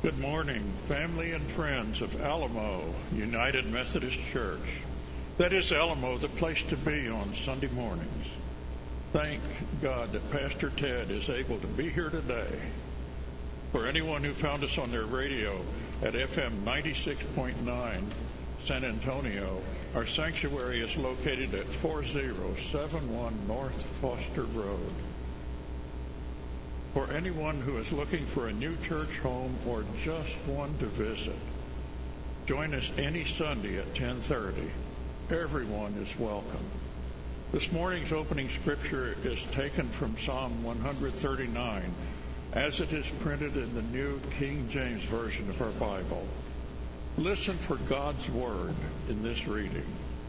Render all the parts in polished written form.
Good morning, family and friends of Alamo United Methodist Church. That is Alamo, the place to be on Sunday mornings. Thank God that Pastor Ted is able to be here today. For anyone who found us on their radio at FM 96.9 San Antonio, our sanctuary is located at 4071 North Foster Road. For anyone who is looking for a new church home or just one to visit, join us any Sunday at 10:30. Everyone is welcome. This morning's opening scripture is taken from Psalm 139, as it is printed in the New King James Version of our Bible. Listen for God's word in this reading.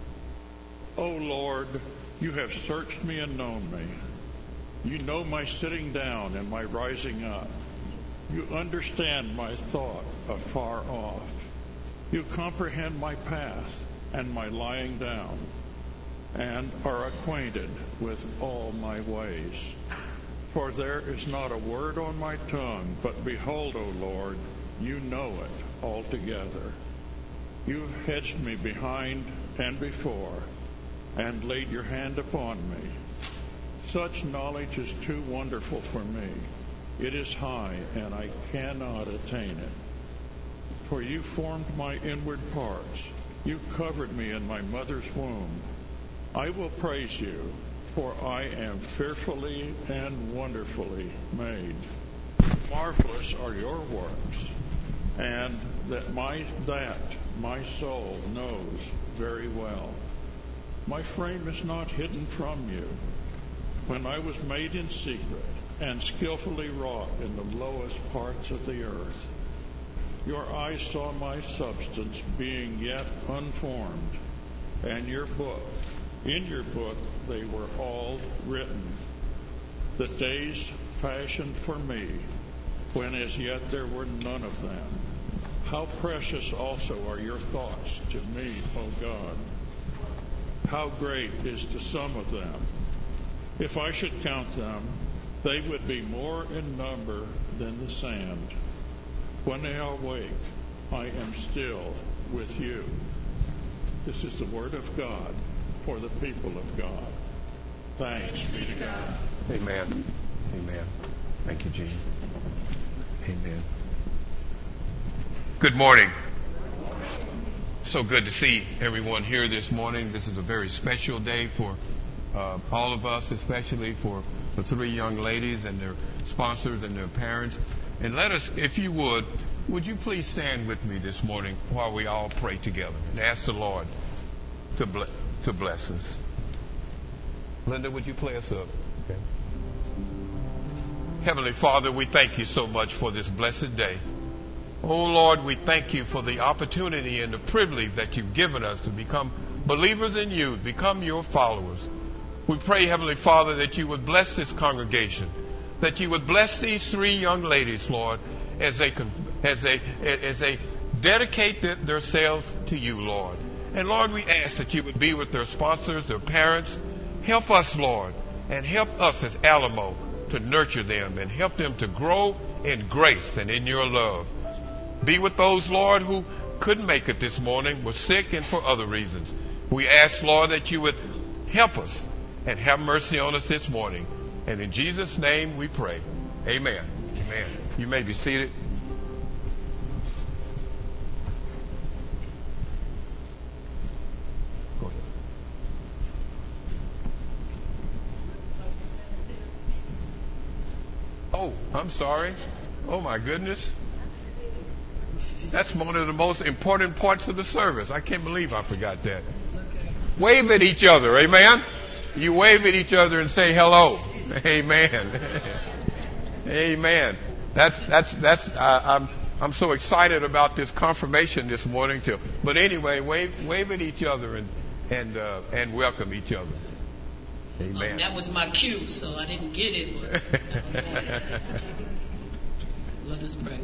O Lord, you have searched me and known me. You know my sitting down and my rising up. You understand my thought afar off. You comprehend my path and my lying down, and are acquainted with all my ways. For there is not a word on my tongue, but behold, O Lord, you know it altogether. You have hedged me behind and before, and laid your hand upon me. Such knowledge is too wonderful for me. It is high, and I cannot attain it. For you formed my inward parts. You covered me in my mother's womb. I will praise you, for I am fearfully and wonderfully made. Marvelous are your works, and that my soul knows very well. My frame is not hidden from you. When I was made in secret and skillfully wrought in the lowest parts of the earth, your eyes saw my substance being yet unformed, and in your book they were all written, the days fashioned for me, when as yet there were none of them. How precious also are your thoughts to me, O God! How great is the sum of them! If I should count them, they would be more in number than the sand. When they are awake, I am still with you. This is the word of God for the people of God. Thanks be to God. Amen. Amen. Thank you, Gene. Amen. Good morning. So good to see everyone here this morning. This is a very special day for all of us, especially for the three young ladies and their sponsors and their parents. And let us, if you would you please stand with me this morning while we all pray together and ask the Lord to bless us. Linda, would you play us up? Okay. Heavenly Father, we thank you so much for this blessed day. Oh Lord, we thank you for the opportunity and the privilege that you've given us to become believers in you, become your followers. We pray, Heavenly Father, that you would bless this congregation, that you would bless these three young ladies, Lord, as they dedicate themselves to you, Lord. And Lord, we ask that you would be with their sponsors, their parents. Help us, Lord, and help us as Alamo to nurture them and help them to grow in grace and in your love. Be with those, Lord, who couldn't make it this morning, were sick and for other reasons. We ask, Lord, that you would help us and have mercy on us this morning. And in Jesus' name we pray. Amen. Amen. You may be seated. Go ahead. Oh, I'm sorry. Oh, my goodness. That's one of the most important parts of the service. I can't believe I forgot that. Wave at each other. Amen. You wave at each other and say hello. Amen. Amen. I'm so excited about this confirmation this morning too. But anyway, wave at each other and welcome each other. Amen. That was my cue, so I didn't get it. But let us pray.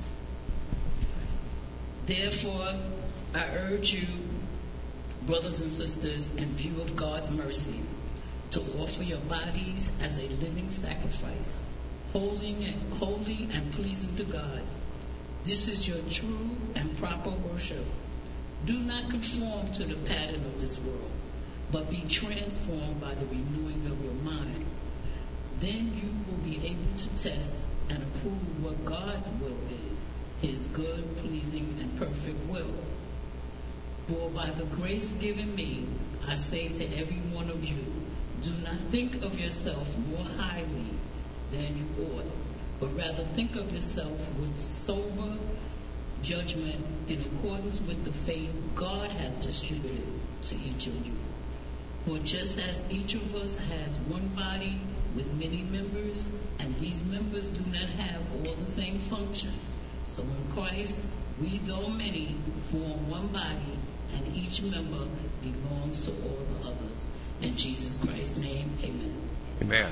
Therefore, I urge you, brothers and sisters, in view of God's mercy, to offer your bodies as a living sacrifice, holy and pleasing to God. This is your true and proper worship. Do not conform to the pattern of this world, but be transformed by the renewing of your mind. Then you will be able to test and approve what God's will is, his good, pleasing, and perfect will. For by the grace given me, I say to every one of you, do not think of yourself more highly than you ought, but rather think of yourself with sober judgment in accordance with the faith God has distributed to each of you. For just as each of us has one body with many members, and these members do not have all the same function, so in Christ, we, though many, form one body, and each member belongs to all the others. In Jesus Christ's name, amen. Amen.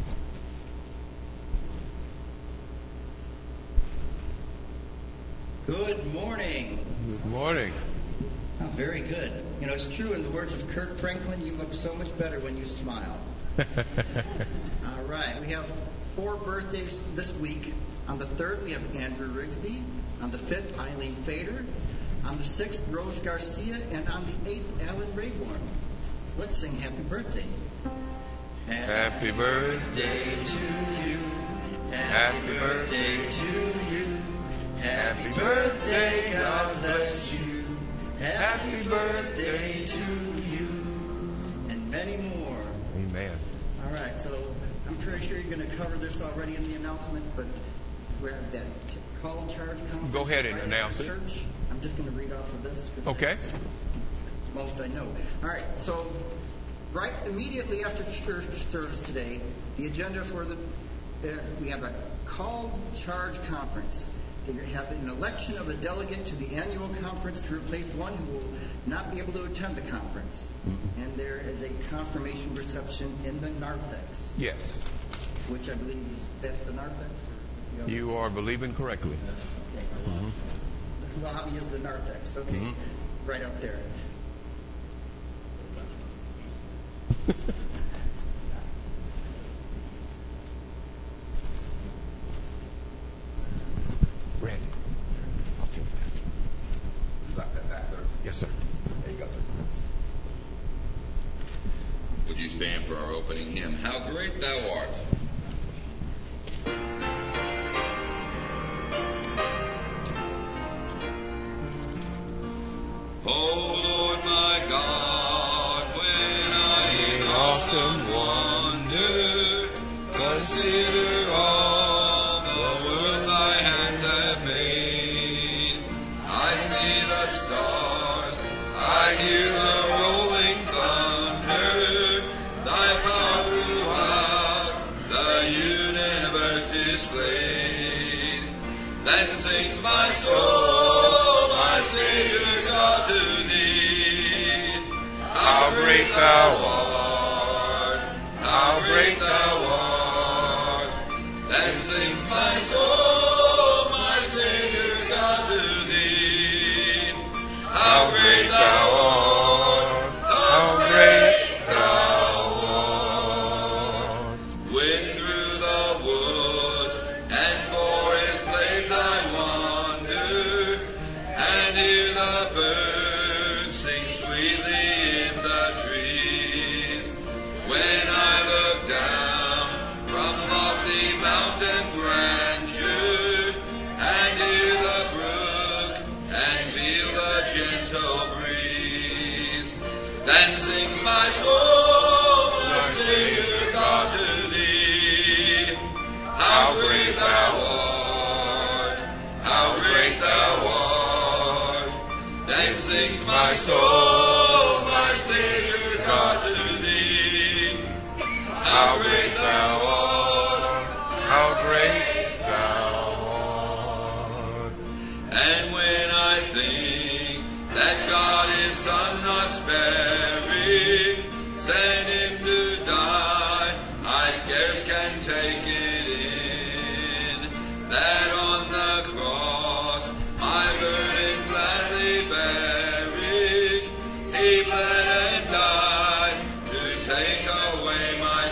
Good morning. Good morning. Oh, very good. You know, it's true in the words of Kirk Franklin, you look so much better when you smile. All right, we have 4 birthdays this week. On the 3rd, we have Andrew Rigsby. On the 5th, Eileen Fader. On the 6th, Rose Garcia. And on the 8th, Alan Rayborn. Let's sing Happy Birthday. Happy birthday to you. Happy birthday to you. Happy birthday, God bless you. Happy birthday to you. And many more. Amen. All right, so I'm pretty sure you're going to cover this already in the announcements, but we have that call and charge conference. Go ahead and right announce it. Church. I'm just going to read off of this. Okay. Most I know. All right, so right immediately after church service today, the agenda for we have a call charge conference. They have an election of a delegate to the annual conference to replace one who will not be able to attend the conference. Mm-hmm. And there is a confirmation reception in the narthex. Yes. Which I believe that's the narthex? Or you are believing correctly. Okay. Mm-hmm. The lobby is the narthex. Okay. Mm-hmm. Right up there. Randy. Yes, sir. There you go, sir. Would you stand for our opening hymn, How Great Thou Art? Oh Lord my God, when I in awesome wonder consider all the worlds thy hands have made, I see the stars, I hear the rolling thunder, thy power throughout the universe displayed. Then sings my soul, my Savior God, to thee. How great thou art, how great thou art. Then sings my soul, my Savior God, to thee. How great thou art, how great thou art. When through the woods and forest glades I wander, and hear the birds sing sweetly in the trees. When I look down from lofty mountain grandeur, and hear the brook and feel the gentle breeze, then sings my soul, my Savior God, to thee. How great thou art, how great thou art. Then sings my soul, my Savior God, to thee. How great thou art, how great thou art. And when I think that God His Son not sparing sent Him to die, I scarce can take it in, that on the cross my burden gladly bearing, He bled and died to take away my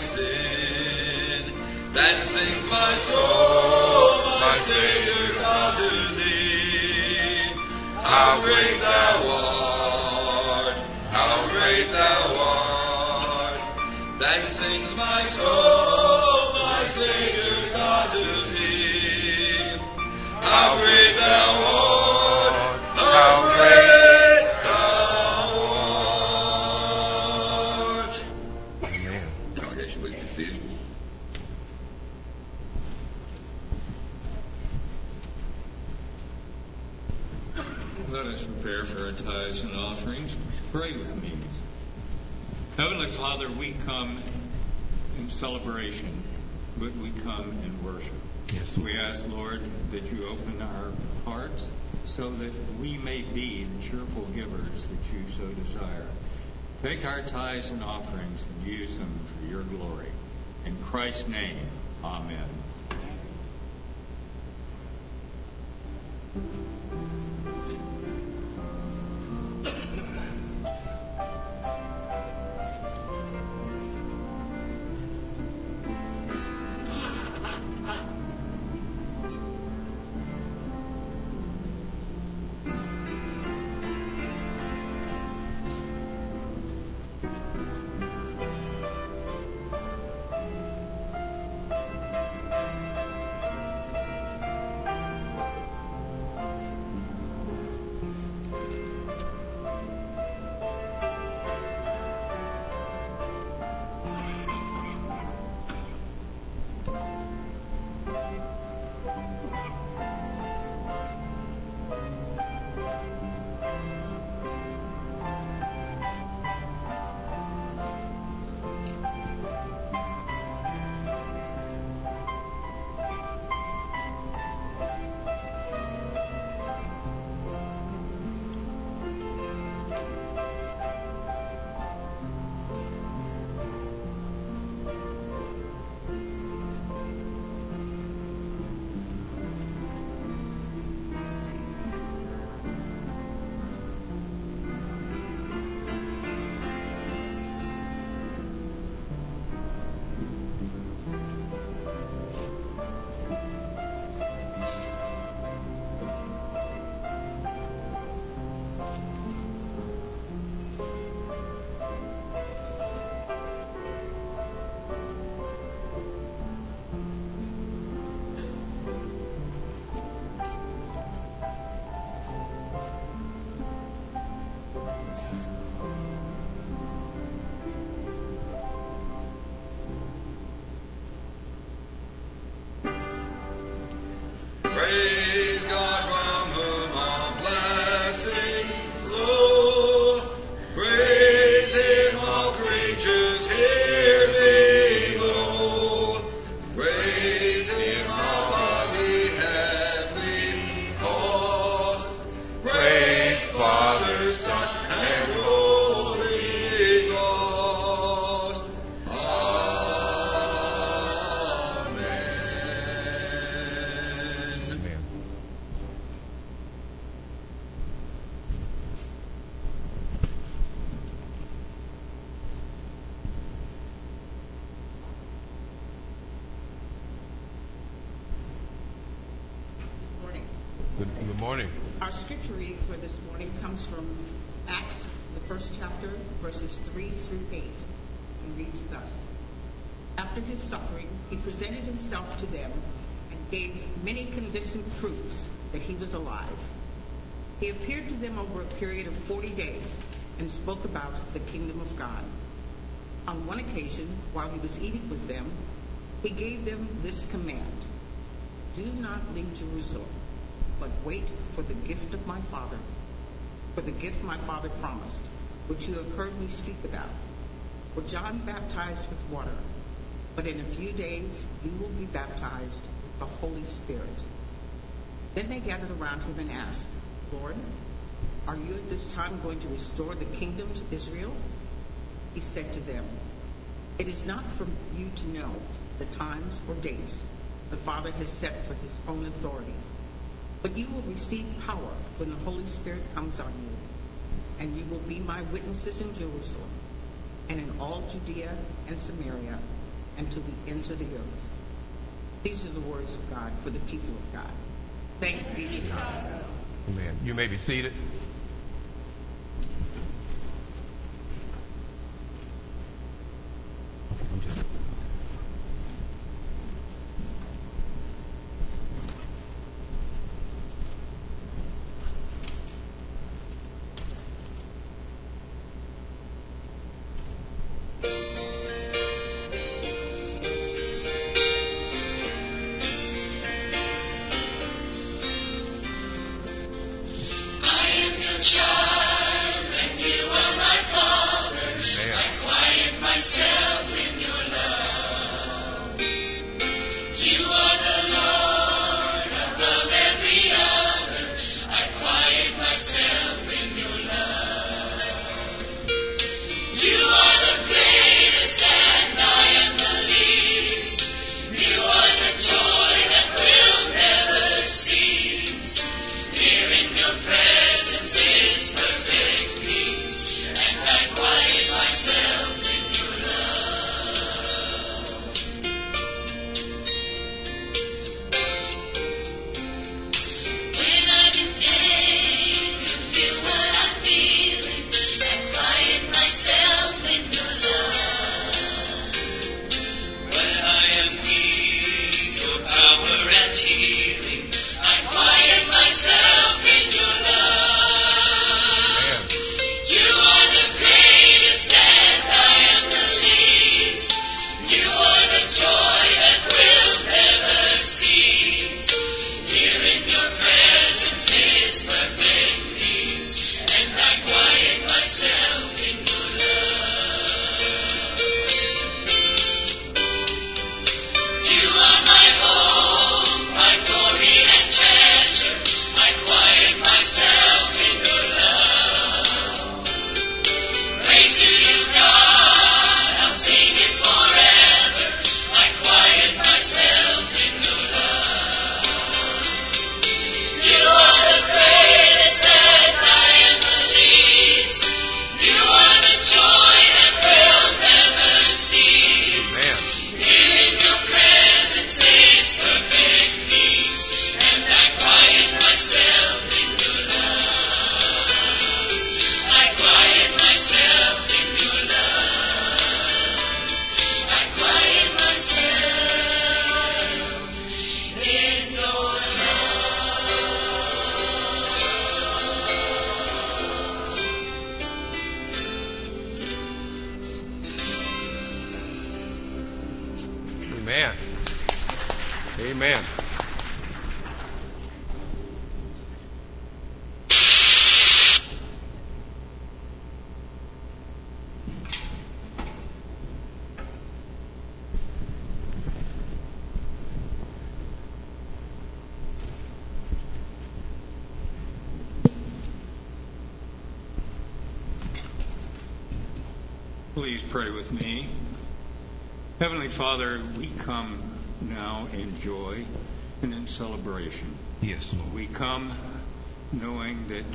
sin. Then sings my soul, my Savior God, to thee. How great thou art! How great thou art! Then sings my soul, my Savior God to thee. How great thou art! How great thou art! Amen. Congregation, please be seated. Let us prepare for our tithes and offerings. Pray with me. Heavenly Father, we come in celebration, but we come in worship. Yes. We ask, Lord, that you open our hearts so that we may be the cheerful givers that you so desire. Take our tithes and offerings and use them for your glory. In Christ's name, amen. Praise God from whom all blessings flow. Praise Him, all creatures here below. Praise Him, all godly heavenly host. Praise Father, Son, and Holy Ghost. Amen. Amen. Morning. Good morning. Our scripture reading for this morning comes from Acts, the first chapter, verses 3 through 8, and reads thus. After his suffering, he presented himself to them and gave many convincing proofs that he was alive. He appeared to them over a period of 40 days and spoke about the kingdom of God. On one occasion, while he was eating with them, he gave them this command: do not leave Jerusalem, but wait for the gift of my Father, for the gift my Father promised, which you have heard me speak about. For John baptized with water, but in a few days you will be baptized with the Holy Spirit. Then they gathered around him and asked, Lord, are you at this time going to restore the kingdom to Israel? He said to them, it is not for you to know the times or dates the Father has set for his own authority, but you will receive power when the Holy Spirit comes on you, and you will be my witnesses in Jerusalem and in all Judea and Samaria and to the ends of the earth. These are the words of God for the people of God. Thanks be to God. Amen. You may be seated. Amen. Amen. Please pray with me. Heavenly Father, we come now in joy and in celebration. Yes, Lord. We come knowing that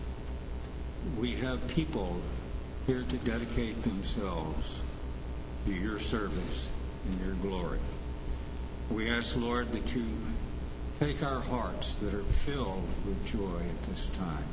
we have people here to dedicate themselves to your service and your glory. We ask, Lord, that you take our hearts that are filled with joy at this time.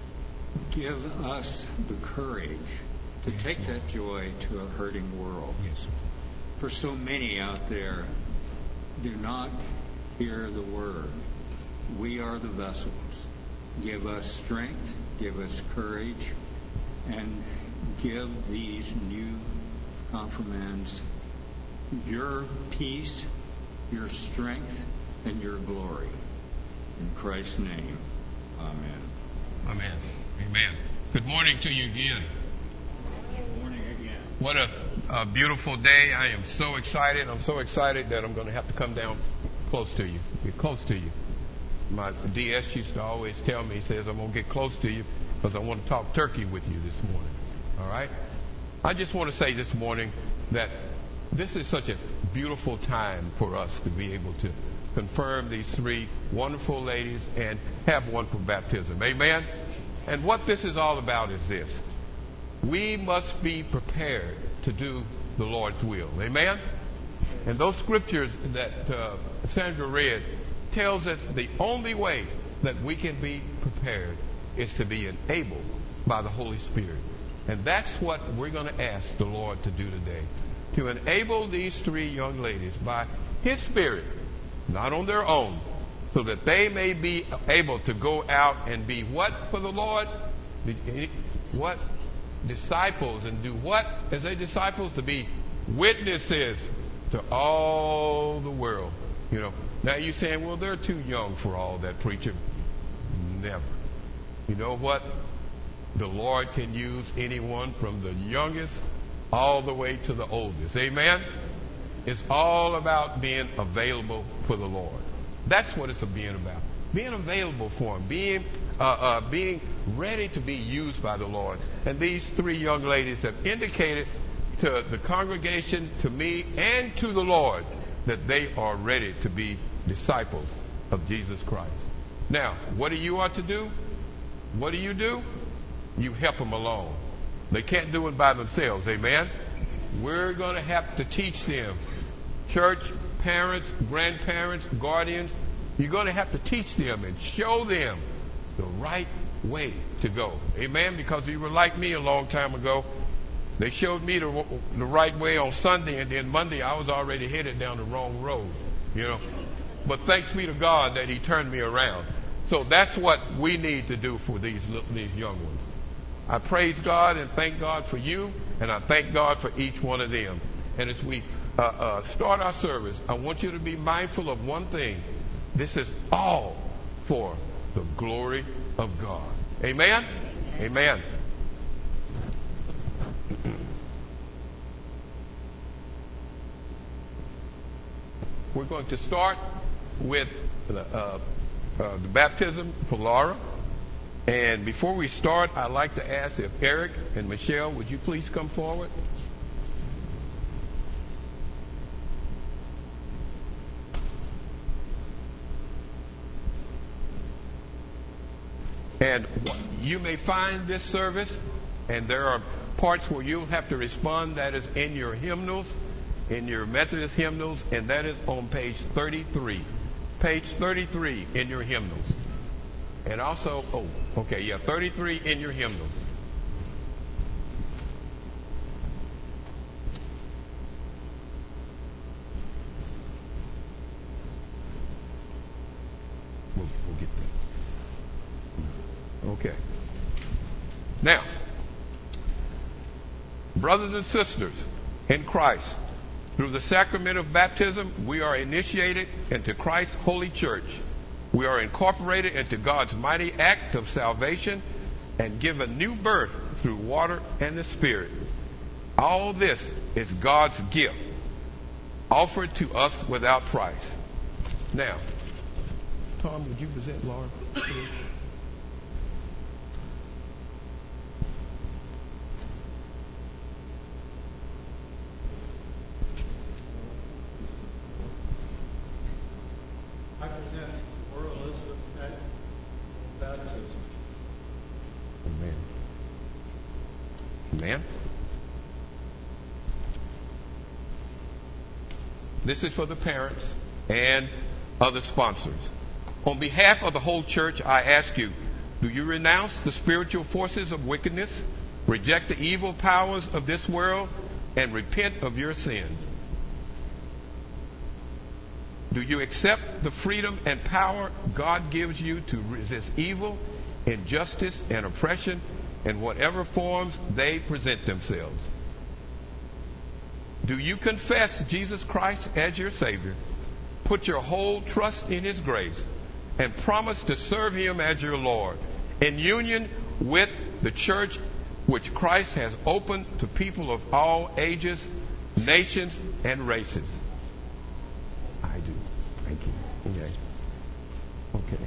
Give us the courage to take that joy to a hurting world. Yes. For so many out there do not hear the word. We are the vessels. Give us strength, give us courage, and give these new confirmands your peace, your strength, and your glory. In Christ's name, amen. Amen. Amen. Good morning to you again. Good morning again. What a beautiful day. I am so excited. I'm so excited that I'm going to have to come down close to you. Get close to you. My DS used to always tell me, he says, I'm going to get close to you because I want to talk turkey with you this morning. All right? I just want to say this morning that this is such a beautiful time for us to be able to confirm these three wonderful ladies and have one for baptism. Amen? And what this is all about is this. We must be prepared to do the Lord's will. Amen? And those scriptures that Sandra read tells us the only way that we can be prepared is to be enabled by the Holy Spirit. And that's what we're going to ask the Lord to do today. To enable these three young ladies by His Spirit, not on their own, so that they may be able to go out and be what for the Lord? What? Disciples. And do what as they disciples? To be witnesses to all the world. You know. Now you're saying, well, they're too young for all that, preacher. Never. You know what? The Lord can use anyone from the youngest all the way to the oldest. Amen? It's all about being available for the Lord. That's what it's being about. Being available for Him. Being ready to be used by the Lord. And these three young ladies have indicated to the congregation, to me, and to the Lord that they are ready to be disciples of Jesus Christ. Now, what do you ought to do? What do? You help them along. They can't do it by themselves. Amen? We're going to have to teach them. Church, parents, grandparents, guardians, you're going to have to teach them and show them the right way to go. Amen? Because you were like me a long time ago. They showed me the right way on Sunday, and then Monday I was already headed down the wrong road. You know. But thanks be to God that He turned me around. So that's what we need to do for these young ones. I praise God and thank God for you, and I thank God for each one of them. And as we start our service, I want you to be mindful of one thing. This is all for the glory of God. Amen? Amen. We're going to start with the baptism for Laura. And before we start, I'd like to ask if Eric and Michelle, would you please come forward? And you may find this service, and there are parts where you'll have to respond. That is in your hymnals, in your Methodist hymnals, and that is on page 33. Page 33 in your hymnals. And also, 33 in your hymnals. We'll get that. Okay. Now, brothers and sisters in Christ, through the sacrament of baptism, we are initiated into Christ's holy church. We are incorporated into God's mighty act of salvation and given new birth through water and the Spirit. All this is God's gift, offered to us without price. Now, Tom, would you present Laura? I present Laura Elizabeth at baptism. Amen. Amen. This is for the parents and other sponsors. On behalf of the whole church, I ask you, do you renounce the spiritual forces of wickedness, reject the evil powers of this world, and repent of your sins? Do you accept the freedom and power God gives you to resist evil, injustice, and oppression in whatever forms they present themselves? Do you confess Jesus Christ as your Savior, put your whole trust in His grace, and promise to serve Him as your Lord, in union with the church which Christ has opened to people of all ages, nations, and races? I do. Thank you. Okay. Okay.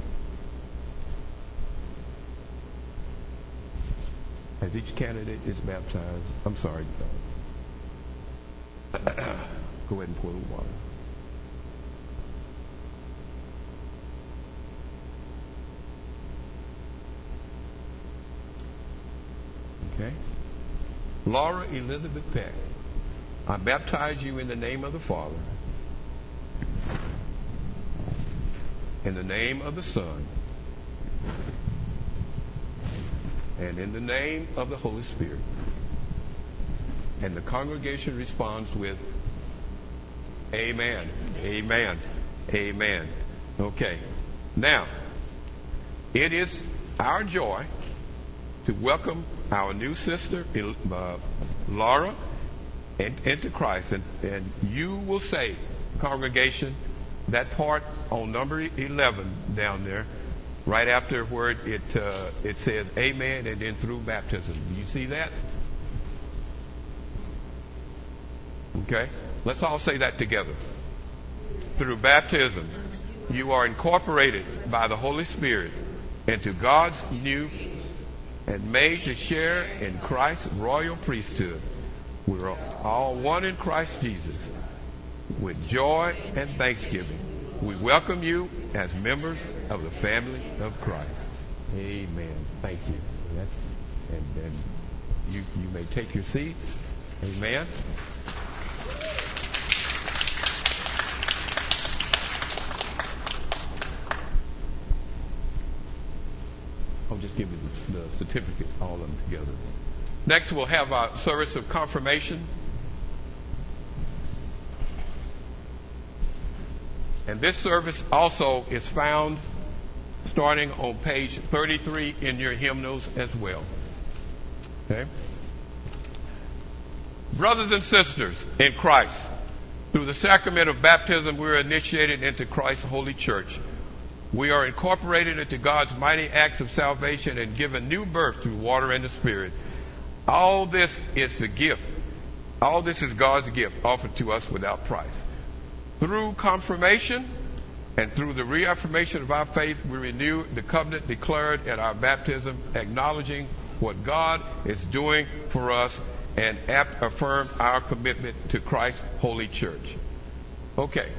As each candidate is baptized, I'm sorry. Go ahead and pour the water. Okay. Laura Elizabeth Peck, I baptize you in the name of the Father, in the name of the Son, And in the name of the Holy Spirit. And the congregation responds with, Amen. Amen. Amen. Okay. Now, it is our joy to welcome our new sister, Laura, into Christ. And you will say, congregation, that part on number 11 down there, right after where it says amen and then through baptism. Do you see that? Okay. Let's all say that together. Through baptism, you are incorporated by the Holy Spirit into God's new and made to share in Christ's royal priesthood. We're all one in Christ Jesus. With joy and thanksgiving, we welcome you as members of the family of Christ. Amen. Thank you. And you may take your seats. Amen. I'll just give you the certificate, all of them together. Next, we'll have our service of confirmation. And this service also is found starting on page 33 in your hymnals as well. Okay? Brothers and sisters in Christ, through the sacrament of baptism, we are initiated into Christ's holy church. We are incorporated into God's mighty acts of salvation and given new birth through water and the Spirit. All this is the gift. All this is God's gift offered to us without price. Through confirmation and through the reaffirmation of our faith, we renew the covenant declared at our baptism, acknowledging what God is doing for us and affirm our commitment to Christ's holy church. Okay.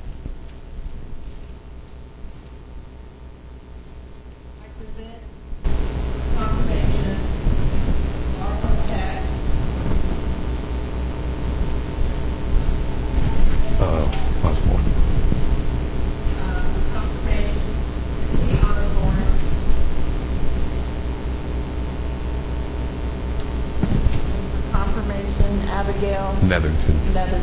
I present confirmation of Jack. Osborne. Confirmation Lee Osborne. Confirmation Abigail Netherton.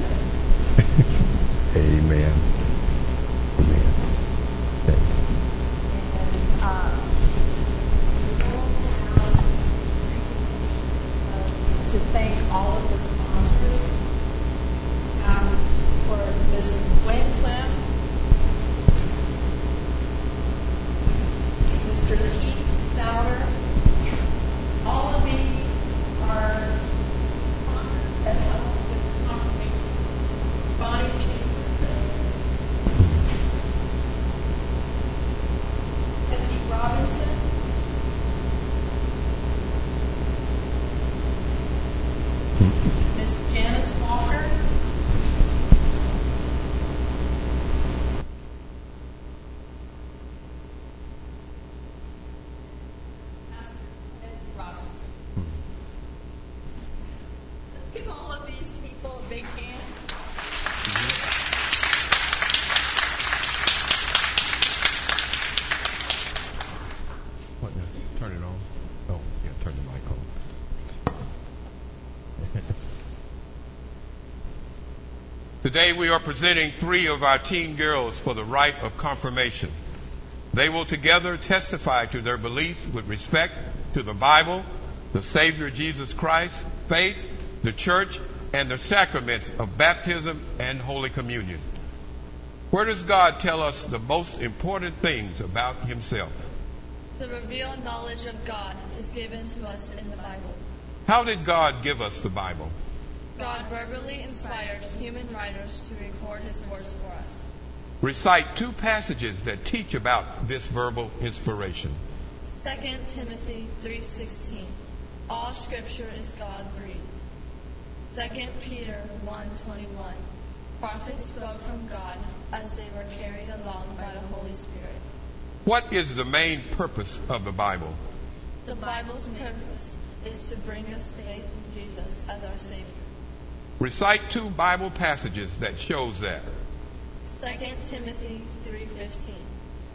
Amen. Amen. Thank you. To thank all of the sponsors for Ms. Wayne Clem, Mr. Keith Sauer. All of these are sponsors that help with the confirmation. Bonnie Chambers, Essie Robinson, Miss Janice Walker, Pastor Ted Robinson. Let's give all of these people a big hand. What now? Turn it on. Oh, yeah, turn the mic on. Today we are presenting 3 of our teen girls for the rite of confirmation. They will together testify to their beliefs with respect to the Bible, the Savior Jesus Christ, faith, the church, and the sacraments of baptism and Holy Communion. Where does God tell us the most important things about Himself? The revealed knowledge of God is given to us in the Bible. How did God give us the Bible? God verbally inspired human writers to record His words for us. Recite 2 passages that teach about this verbal inspiration. 2 Timothy 3:16. All Scripture is God-breathed. 2 Peter 1:21. Prophets spoke from God as they were carried along by the Holy Spirit. What is the main purpose of the Bible? The Bible's purpose is to bring us faith in Jesus as our Savior. Recite 2 Bible passages that shows that. 2 Timothy 3:15.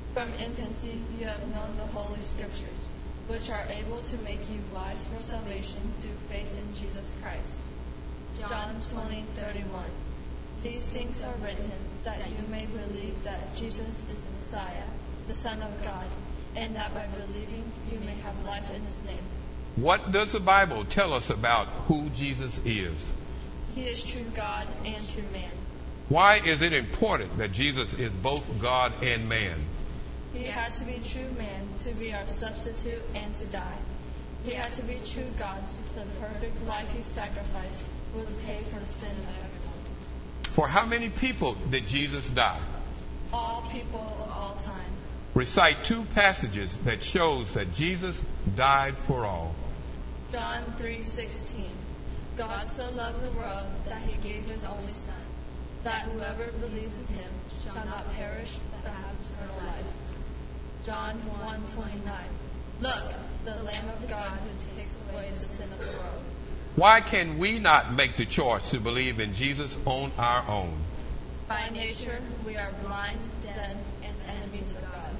From infancy you have known the Holy Scriptures, which are able to make you wise for salvation through faith in Jesus Christ. John 20:31. These things are written that you may believe that Jesus is the Messiah, the Son of God, and that by believing you may have life in his name. What does the Bible tell us about who Jesus is? He is true God and true man. Why is it important that Jesus is both God and man? He had to be true man to be our substitute and to die. He had to be true God so the perfect life he sacrificed would pay for the sin of everyone. For how many people did Jesus die? All people of all time. Recite two passages that shows that Jesus died for all. John 3:16. God so loved the world that he gave his only Son, that whoever believes in him shall not perish but have eternal life. John 1:29. Look, the Lamb of God who takes away the sin of the world. Why can we not make the choice to believe in Jesus on our own? By nature, we are blind, dead, and enemies of God.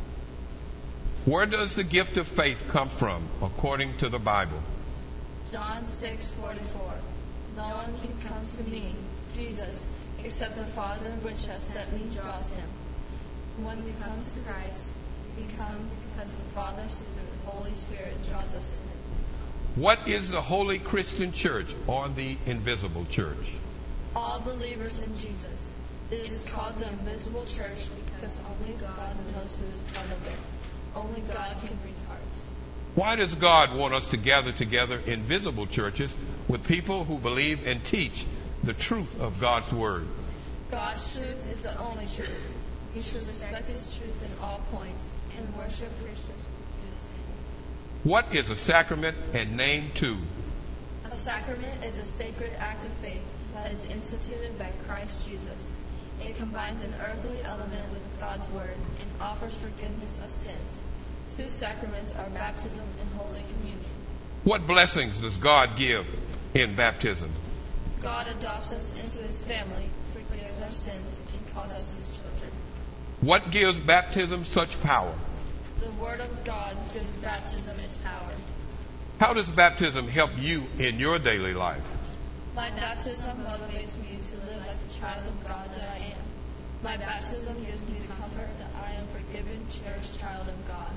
Where does the gift of faith come from, according to the Bible? John 6:44. No one can come to me, Jesus, except the Father which has sent me draws him. When we come to Christ, we come because the Father, through the Holy Spirit, draws us to him. What is the Holy Christian Church or the invisible church? All believers in Jesus. It is called the invisible church because only God knows who is part of it. Only God can read hearts. Why does God want us to gather together in visible churches with people who believe and teach the truth of God's Word? God's truth is the only truth. We should respect his truth in all points and worship Christians do the same. What is a sacrament and name two? A sacrament is a sacred act of faith that is instituted by Christ Jesus. It combines an earthly element with God's Word and offers forgiveness of sins. Two sacraments are baptism and Holy Communion. What blessings does God give in baptism? God adopts us into his family, forgives our sins, and calls us his children. What gives baptism such power? The Word of God gives baptism its power. How does baptism help you in your daily life? My baptism motivates me to live like the child of God that I am. My baptism gives me the comfort that I am forgiven, cherished child of God.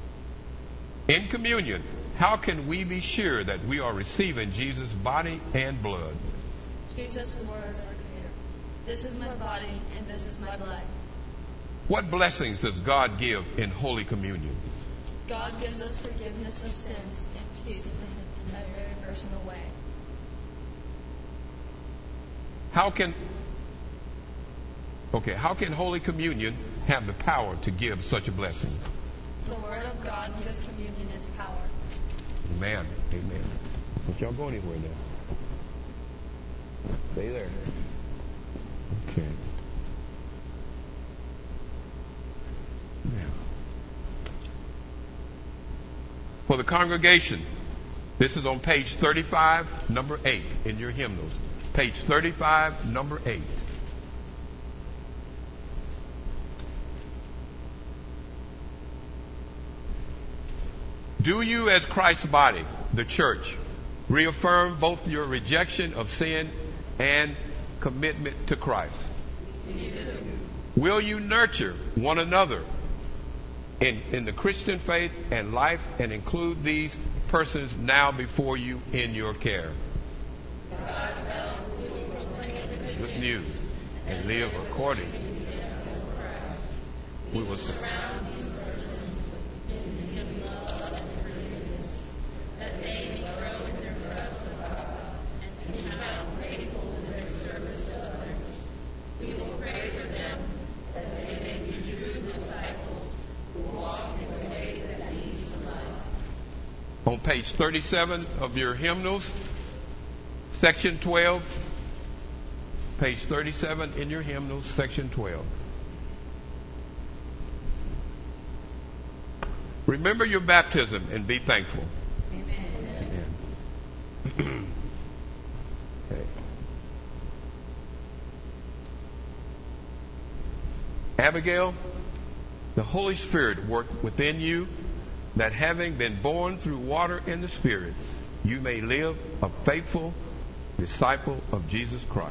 In communion, how can we be sure that we are receiving Jesus' body and blood? Jesus' words are clear. This is my body and this is my blood. What blessings does God give in Holy Communion? God gives us forgiveness of sins and peace with him in a very personal way. How can Holy Communion have the power to give such a blessing? The Word of God gives communion its power. Amen. Amen. Don't y'all go anywhere now. Stay there. Okay. Now, for the congregation, this is on page 35, number 8 in your hymnals. Page 35, number 8. Do you, as Christ's body, the church, reaffirm both your rejection of sin and commitment to Christ? Will you nurture one another in the Christian faith and life and include these persons now before you in your care? Good news and live according. We will surround these persons in love and forgiveness, that they may grow in their trust of God and become faithful in their service to others. We will pray for them that they may be true disciples who walk in the way that leads to life. On page 37 of your hymnals, section 12. Page 37 in your hymnals, section 12. Remember your baptism and be thankful. Amen. Amen. Okay. Abigail, the Holy Spirit work within you, that having been born through water and the Spirit, you may live a faithful disciple of Jesus Christ.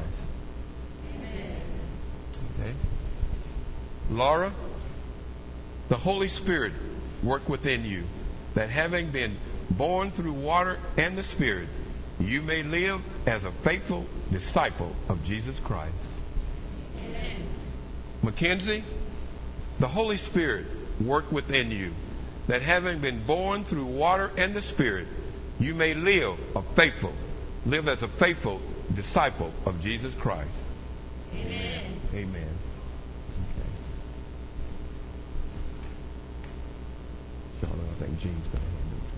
Okay. Laura, the Holy Spirit work within you, that having been born through water and the Spirit, you may live as a faithful disciple of Jesus Christ. Amen. Mackenzie, the Holy Spirit work within you, that having been born through water and the Spirit, you may live as a faithful disciple of Jesus Christ. Amen. Amen. Okay. Charlotte, I think Jean's going to handle it.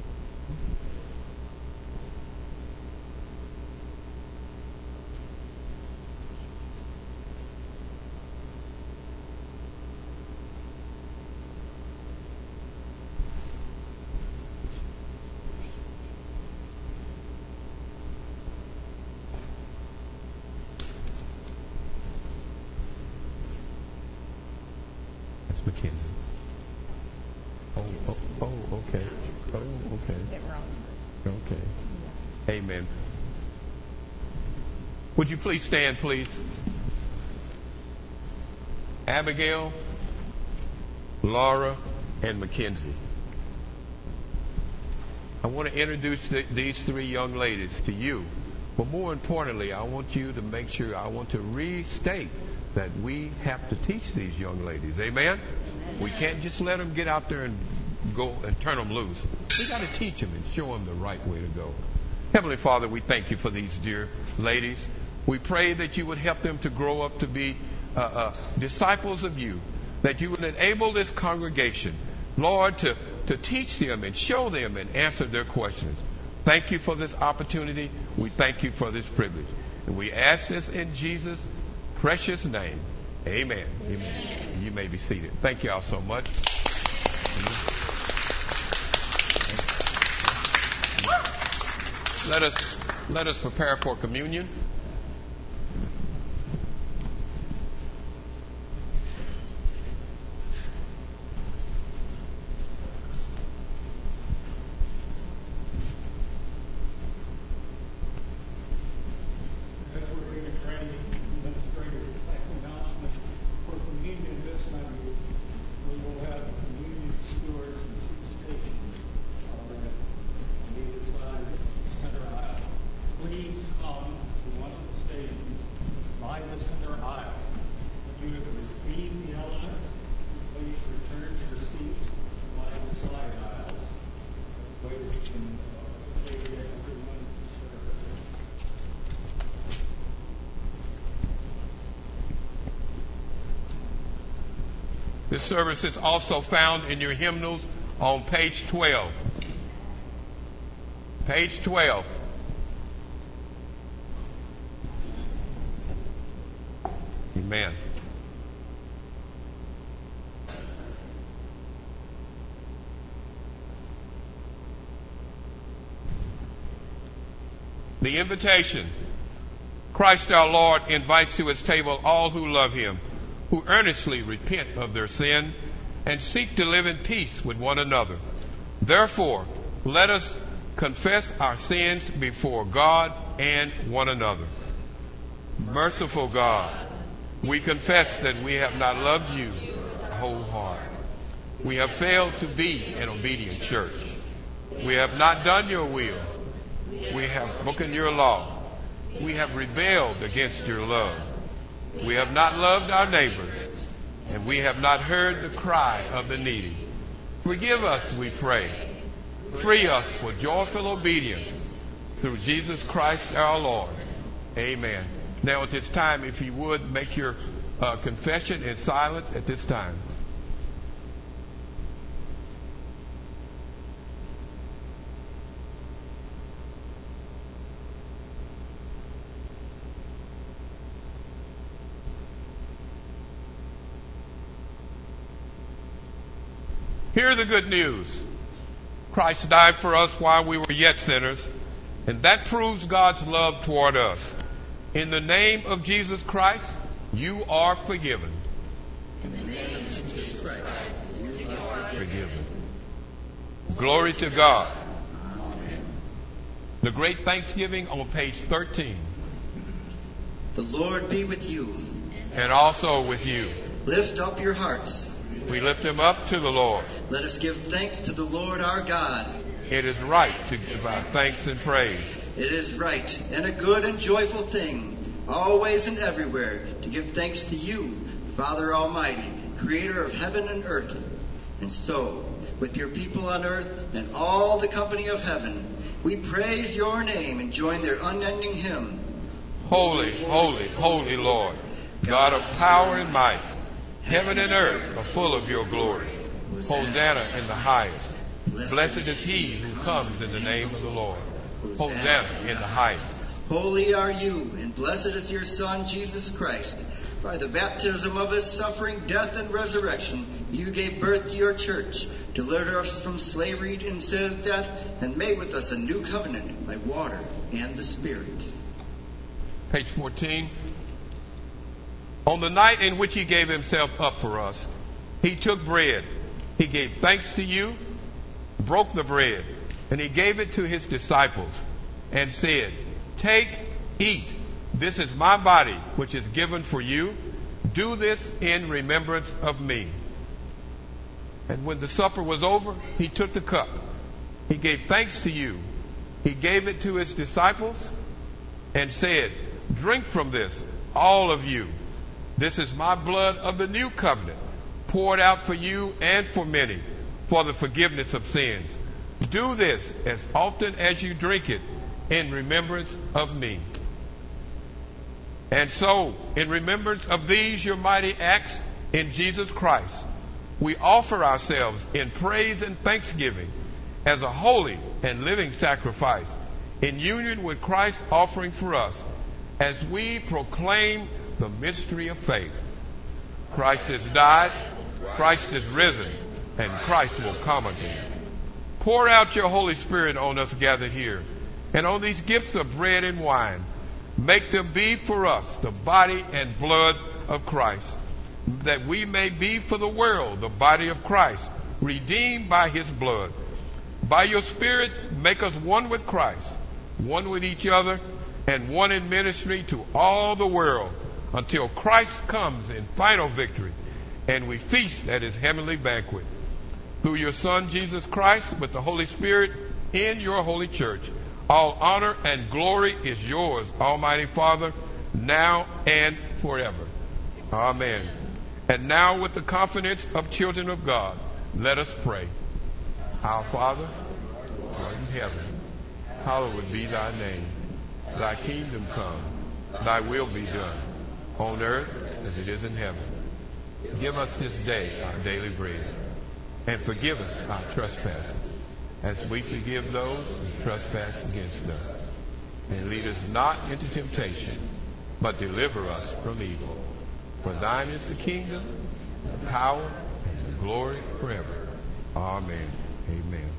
Mackenzie. Okay. Okay. Amen. Would you please stand, please? Abigail, Laura, and Mackenzie. I want to introduce these three young ladies to you. But more importantly, I want to restate that we have to teach these young ladies. Amen? We can't just let them get out there and go and turn them loose. We got to teach them and show them the right way to go. Heavenly Father, we thank you for these dear ladies. We pray that you would help them to grow up to be disciples of you, that you would enable this congregation, Lord, to teach them and show them and answer their questions. Thank you for this opportunity. We thank you for this privilege. And we ask this in Jesus' precious name. Amen. Amen. You may be seated. Thank you all so much. Let us prepare for communion. This service is also found in your hymnals on page 12. Page 12. Amen. The invitation. Christ our Lord invites to his table all who love him, who earnestly repent of their sin and seek to live in peace with one another. Therefore, let us confess our sins before God and one another. Merciful God, we confess that we have not loved you with our whole heart. We have failed to be an obedient church. We have not done your will. We have broken your law. We have rebelled against your love. We have not loved our neighbors, and we have not heard the cry of the needy. Forgive us, we pray. Free us for joyful obedience through Jesus Christ our Lord. Amen. Now at this time, if you would, make your confession in silence at this time. Hear the good news. Christ died for us while we were yet sinners, and that proves God's love toward us. In the name of Jesus Christ, you are forgiven. In the name of Jesus Christ, you are forgiven. Glory to God. The Great Thanksgiving on page 13. The Lord be with you. And also with you. Lift up your hearts. We lift them up to the Lord. Let us give thanks to the Lord our God. It is right to give our thanks and praise. It is right and a good and joyful thing, always and everywhere, to give thanks to you, Father Almighty, Creator of heaven and earth. And so, with your people on earth and all the company of heaven, we praise your name and join their unending hymn. Holy, holy, holy Lord, God of power and might, heaven and earth are full of your glory. Hosanna in the highest. Blessed is he who comes in the name of the Lord. Hosanna in the highest. Holy are you, and blessed is your Son, Jesus Christ. By the baptism of his suffering, death, and resurrection, you gave birth to your church, delivered us from slavery and sin and death, and made with us a new covenant by water and the Spirit. Page 14. On the night in which he gave himself up for us, he took bread. He gave thanks to you, broke the bread, and he gave it to his disciples and said, "Take, eat. This is my body, which is given for you. Do this in remembrance of me." And when the supper was over, he took the cup. He gave thanks to you. He gave it to his disciples and said, "Drink from this, all of you. This is my blood of the new covenant, poured out for you and for many, for the forgiveness of sins. Do this as often as you drink it in remembrance of me." And so, in remembrance of these your mighty acts in Jesus Christ, we offer ourselves in praise and thanksgiving as a holy and living sacrifice in union with Christ's offering for us as we proclaim the mystery of faith. Christ has died, Christ is risen, and Christ will come again. Pour out your Holy Spirit on us gathered here, and on these gifts of bread and wine. Make them be for us the body and blood of Christ, that we may be for the world the body of Christ, redeemed by his blood. By your Spirit, make us one with Christ, one with each other, and one in ministry to all the world, until Christ comes in final victory, and we feast at his heavenly banquet. Through your Son, Jesus Christ, with the Holy Spirit in your holy church, all honor and glory is yours, Almighty Father, now and forever. Amen. And now, with the confidence of children of God, let us pray. Our Father, who art in heaven, hallowed be thy name. Thy kingdom come, thy will be done, on earth as it is in heaven. Give us this day our daily bread, and forgive us our trespasses, as we forgive those who trespass against us. And lead us not into temptation, but deliver us from evil. For thine is the kingdom, the power, and the glory forever. Amen. Amen.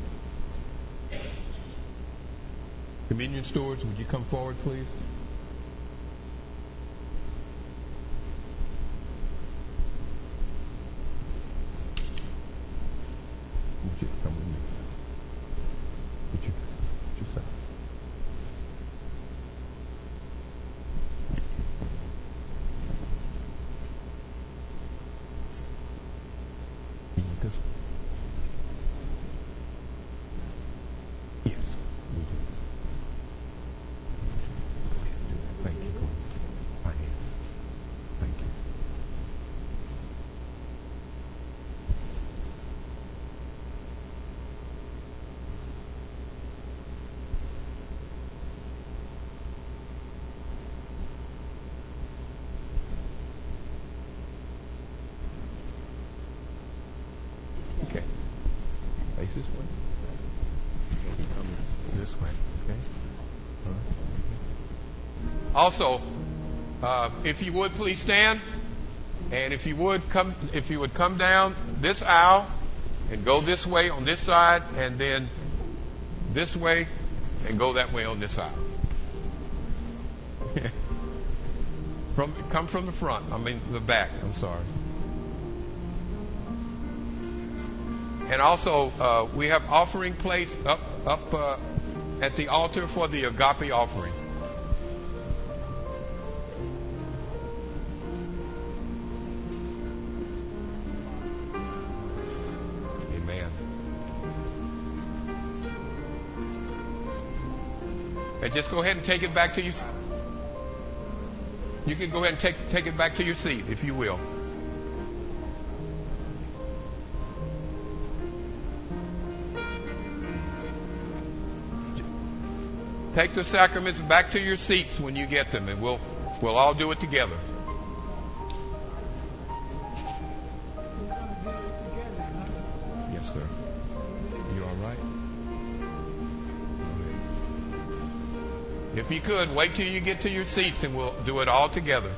Communion stewards, would you come forward, please? Would you come with me? Would you sit? You want this? Yes, we do. Thank you. Right here. Thank you. Okay. Face this way. Come this way. Okay. All right. Also, if you would please stand, and if you would come down this aisle and go this way on this side, and then this way and go that way on this side. Come from the front. I mean the back. I'm sorry. And also, we have offering plates up at the altar for the agape offering. Amen. And just go ahead and take it back to you. You can go ahead and take it back to your seat, if you will. Take the sacraments back to your seats when you get them, and we'll all do it together. Yes, sir. You all right? If you could, wait till you get to your seats, and we'll do it all together.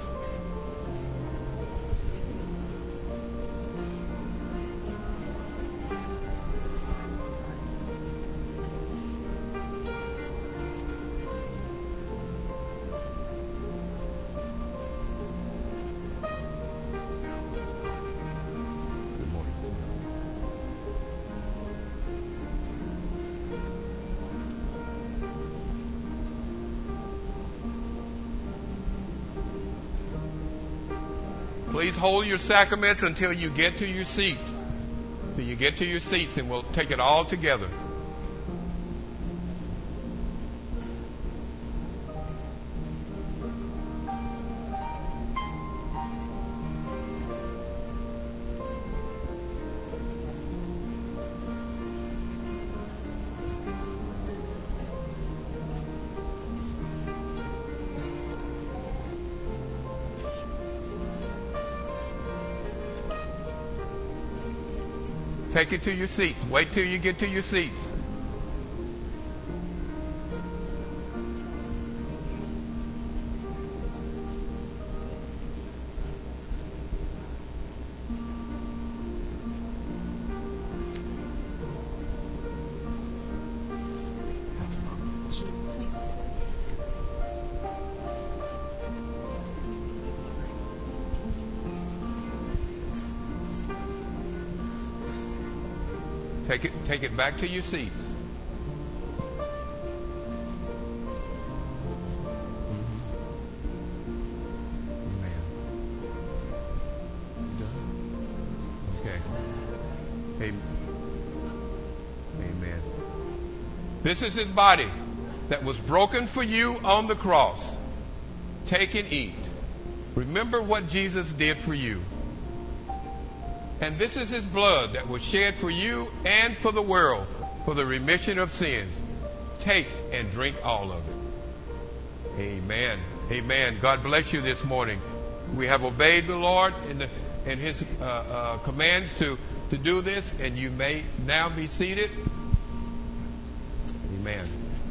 Please hold your sacraments until you get to your seats. Till you get to your seats, and we'll take it all together. Take it to your seats. Wait till you get to your seats. Take it back to your seats. Amen. Okay. Amen. This is his body that was broken for you on the cross. Take and eat. Remember what Jesus did for you. And this is his blood that was shed for you and for the world for the remission of sins. Take and drink all of it. Amen. Amen. God bless you this morning. We have obeyed the Lord in his commands to do this, and you may now be seated. Amen.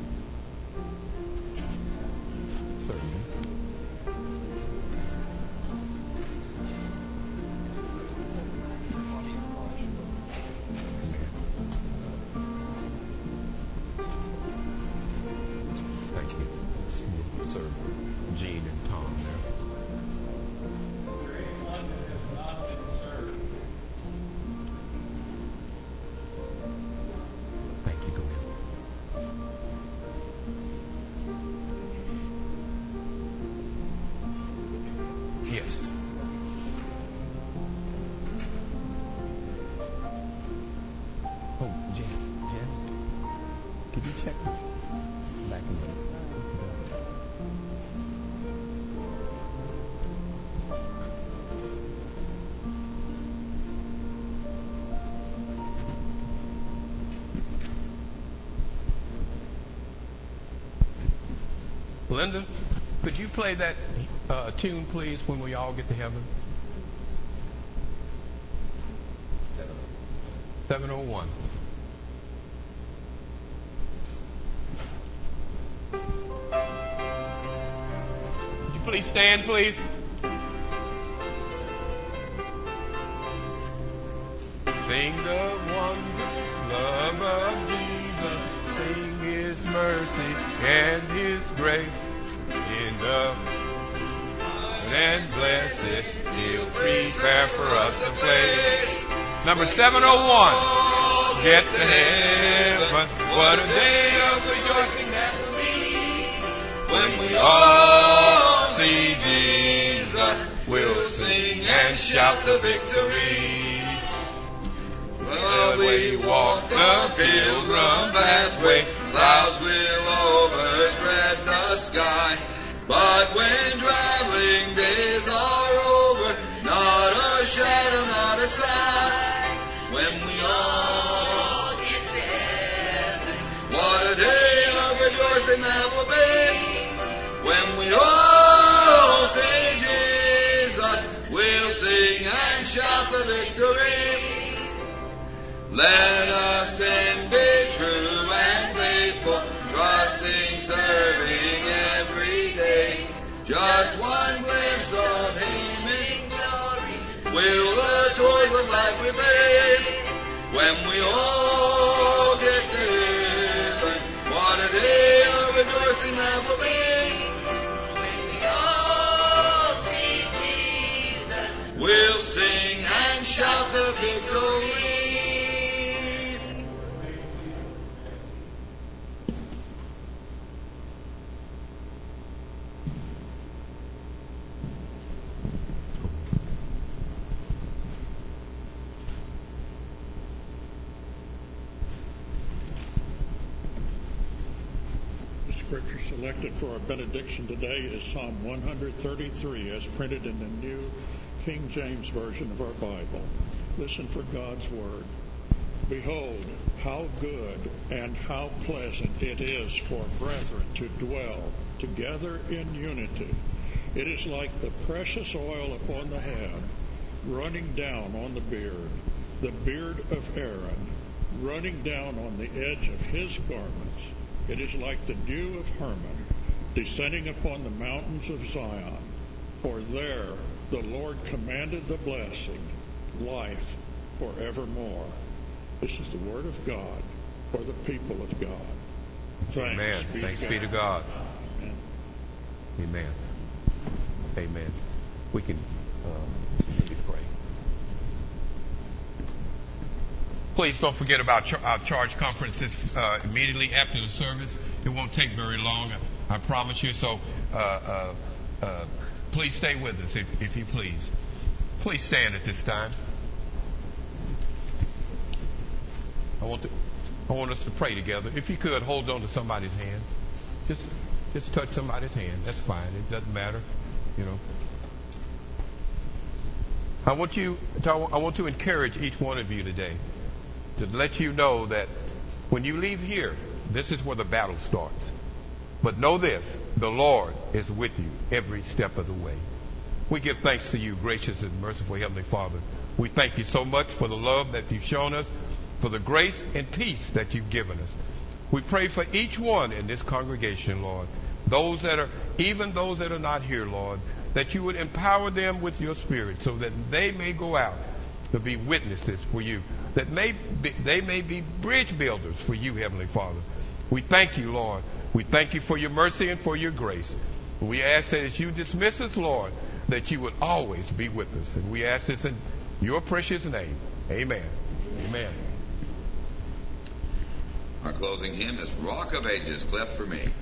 Linda, could you play that tune, please, when we all get to heaven? 701. Would you please stand, please? Sing the wondrous love of Jesus. Sing his mercy and his grace. In the and blessed, he'll prepare for us a place. Number 701. get to heaven. What a day of rejoicing that will be when we all see Jesus. We'll sing and shout the victory. Well, we walk the pilgrim pathway, clouds will overspread the sky. But when traveling days are over, not a shadow, not a sign. When we all get to heaven, what a day of rejoicing that will be. When we all see Jesus, we'll sing and shout the victory. Let us then be true and faithful, trusting, serving every day. Just one glimpse of Him in glory will the toils of life repay. When we all get to heaven, what a day of rejoicing that will be. When we all see Jesus, we'll sing and shout the victory. The scripture selected for our benediction today is Psalm 133 as printed in the New King James Version of our Bible. Listen for God's word. Behold, how good and how pleasant it is for brethren to dwell together in unity. It is like the precious oil upon the head, running down on the beard of Aaron, running down on the edge of his garments. It is like the dew of Hermon, descending upon the mountains of Zion. For there the Lord commanded the blessing, life forevermore. This is the word of God for the people of God. Amen. Thanks be to God. Amen. Amen. Amen. We can pray. Please don't forget about our charge conferences immediately after the service. It won't take very long, I promise you. So please stay with us if you please. Please stand at this time. I want us to pray together. If you could, hold on to somebody's hand. Just touch somebody's hand. That's fine. It doesn't matter, you know. I want to encourage each one of you today to let you know that when you leave here, this is where the battle starts. But know this, the Lord is with you every step of the way. We give thanks to you, gracious and merciful Heavenly Father. We thank you so much for the love that you've shown us, for the grace and peace that you've given us. We pray for each one in this congregation, Lord, those that are not here, Lord, that you would empower them with your Spirit so that they may go out to be witnesses for you, that they may be bridge builders for you, Heavenly Father. We thank you, Lord. We thank you for your mercy and for your grace. We ask that as you dismiss us, Lord, that you would always be with us. And we ask this in your precious name. Amen. Amen. Our closing hymn is Rock of Ages, cleft for me.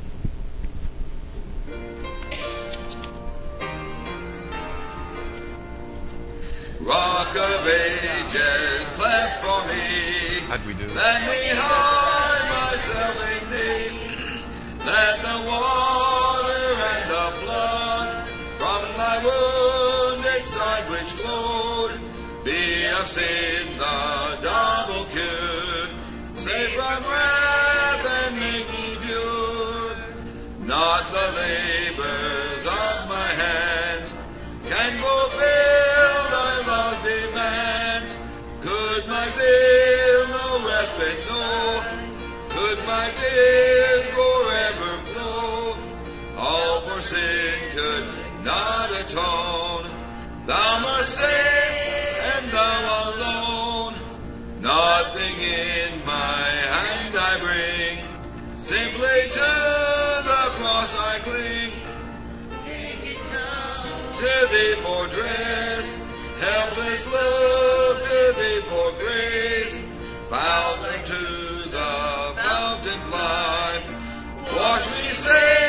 Rock of Ages, cleft for me. How'd we do? Let me hide myself in thee. Let the water and the blood from thy wounded side which flowed be of sin the double cure. Save from wrath and make me pure. Not the labors of my hands can fulfill thy love's demands. Could my zeal no respite know? Could my tears forever flow? All for sin could not atone. Thou must save, and thou alone. Nothing in my hand I bring, simply to the cross I cling. To thee for dress, helpless look to thee for grace. fountain to the fountain fly. Wash me, Savior.